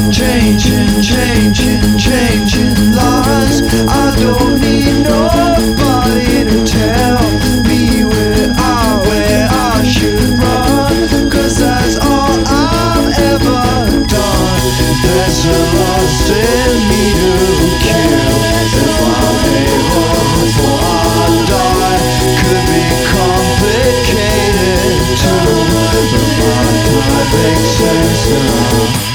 changing lives. I don't need nobody to tell me where I should run, 'cause that's all I've ever done. There's a lust in me to kill. If I'm able before I die, could be complicated too, but my mind makes sense now.